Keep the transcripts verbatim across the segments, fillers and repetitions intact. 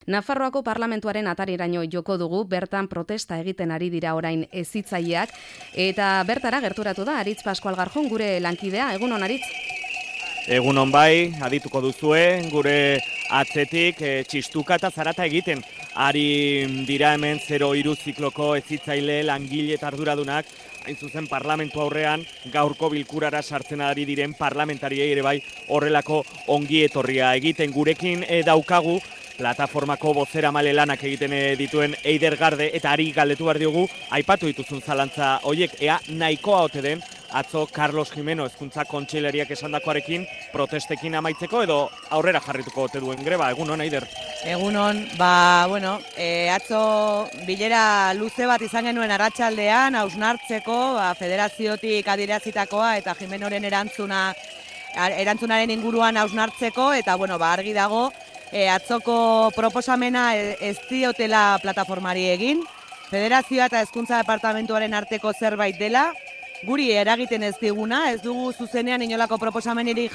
Nafarroako parlamentuaren atariraino joko dugu, bertan protesta egiten ari dira orain hezitzaileak, eta bertara gerturatu da Aritz Pascual Garjon, gure lankidea. Egunon, Aritz? Egunon bai, adituko duzue, gure atzetik e, txistuka eta zarata egiten. Ari dira hemen zero hiru zikloko hezitzaile langile eta arduradunak, hain zuzen parlamentu aurrean gaurko bilkurara sartzen ari diren parlamentariei ere bai horrelako ongi etorria egiten. Gurekin e, daukagu plataformako bozeramale lanak egiten dituen Eider Garde, eta ari galdetu behar diogu, aipatu dituzun zalantza horiek, ea nahikoa ote den atzo Carlos Jimeno hezkuntza kontseilariak esandakoarekin protestekin amaitzeko, edo aurrera jarrituko ote duen greba. Egunon, Eider? Egunon, ba, bueno, e, atzo bilera luze bat izan genuen arratsaldean hausnartzeko, ba, federaziotik adierazitakoa eta Jimenoren erantzuna erantzunaren inguruan hausnartzeko, eta bueno, ba, argi dago, E, atzoko proposamena ez diotela plataformari egin, federazioa eta hezkuntza departamentuaren arteko zerbait dela, guri eragiten ez diguna, ez dugu zuzenean inolako proposamenik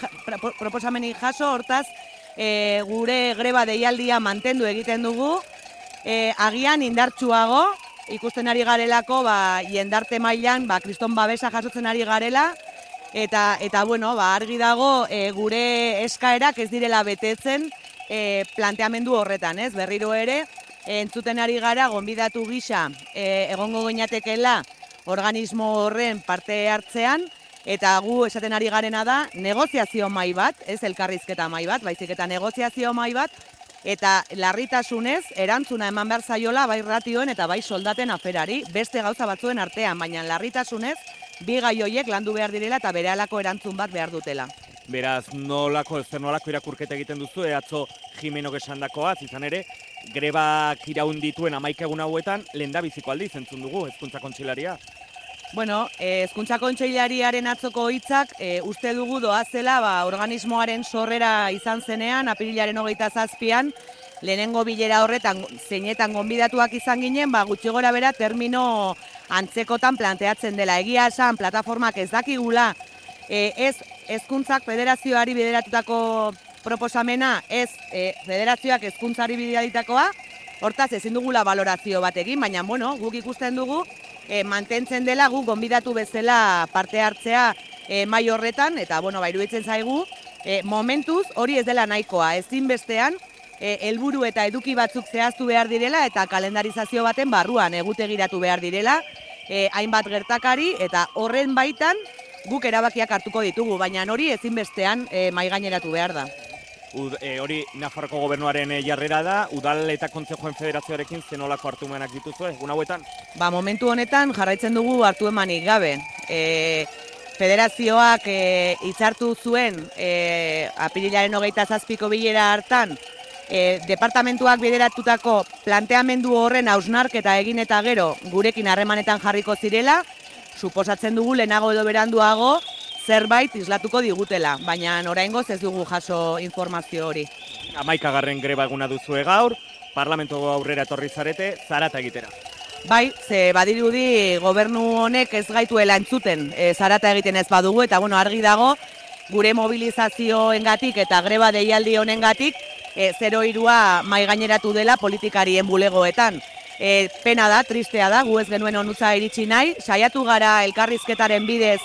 jaso, hortaz e, gure greba deialdia mantendu egiten dugu, e, agian indartsuago, ikusten ari garelako, ba, jendarte mailan, ba, kriston babesa jasotzen ari garela, eta, eta bueno, ba, argi dago e, gure eskaerak ez direla betetzen, E, planteamendu horretan, ez? Berriro ere, e, entzuten ari gara, gonbidatu gisa e, egongo ginetekela organismo horren parte hartzean, eta gu esaten ari garena da, negoziazio mahai bat, ez elkarrizketa mahai bat, baizik eta negoziazio mahai bat, eta larritasunez, erantzuna eman behar zaiola, bai ratioen eta bai soldaten aferari, beste gauza batzuen artean, baina larritasunez, bi gai horiek landu behar direla eta berehalako erantzun bat behar dutela. Beraz, nolako, zer nolako irakurketa egiten duzu, atzo Jimenok esandakoaz, izan ere, grebak iraun dituen hamaika egun hauetan, lehendabiziko aldiz entzun dugu, hezkuntza kontseilaria. Bueno, hezkuntza kontseilariaren atzoko hitzak, e, uste dugu doazela, ba, organismoaren sorrera izan zenean, apirilaren hogeita zazpian, lehenengo bilera horretan, zeinetan gonbidatuak izan ginen, ba, gutxi gora bera termino antzekotan planteatzen dela. Egia esan, plataformak ez dakigula, e, ez hezkuntzak federazioari bideratutako proposamena, ez e, federazioak hezkuntzari bideratutakoa, hortaz ezin dugula valorazio bat egin, baina bueno, guk ikusten dugu e, mantentzen dela guk gonbidatu bezala parte hartzea e, mai horretan, eta bueno, ba, iruditzen zaigu, e, momentuz hori ez dela nahikoa, ezinbestean e, helburu eta eduki batzuk zehaztu behar direla eta kalendarizazio baten barruan egutegiratu behar direla, e, hainbat gertakari, eta horren baitan guk erabakiak hartuko ditugu, baina hori ezinbestean e, maigaineratu behar da. Ud, e, hori Nafarroko gobernuaren e, jarrera da, udal eta kontzejoen federazioarekin zenolako hartu emanak dituzu, egun hauetan? Ba, momentu honetan jarraitzen dugu hartu emanik gabe. E, federazioak e, hitzartu zuen e, apirilaren hogeita zazpiko bilera hartan, e, departamentuak bideratutako planteamendu horren hausnarketa egin eta gero gurekin harremanetan jarriko zirela, suposatzen dugu lehenago edo beranduago zerbait islatuko digutela, baina oraingoz ez dugu jaso informazio hori. Hamaikagarren greba eguna duzue gaur, parlamentu aurrera etorri zarete, zarata egitera. Bai, ze badirudi gobernu honek ez gaituela entzuten e, zarata egiten ez badugu, eta bueno, argi dago gure mobilizazioengatik eta greba deialdi honengatik e, zero hirua maigaineratu dela politikarien bulegoetan. E, pena da, tristea da, gu ez genuen onutza iritsi nahi, saiatu gara elkarrizketaren bidez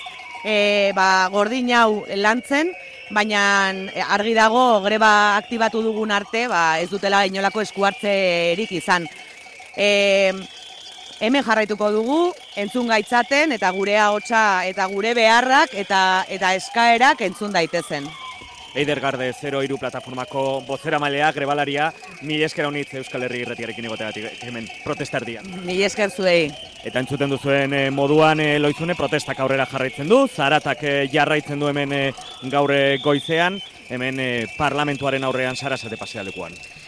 e, ba, gordin hau lantzen, baina argi dago greba aktibatu dugun arte, ba, ez dutela inolako eskuartzerik izan. E, hemen jarraituko dugu, entzun gaitzaten, eta gure ahotsa eta gure beharrak eta, eta eskaerak entzun daitezen. Eider Garde, zero hiru plataformako bozeramalea, grebalaria, mil esker honitz Euskal Herri irratiarekin egoteagatik hemen protestardian. Mil esker zuei. Eta entzuten duzuen e, moduan e, loizune protestak aurrera jarraitzen du, zaratak e, jarraitzen du hemen e, gaur goizean, hemen e, parlamentuaren aurrean Sarasate pasealekuan.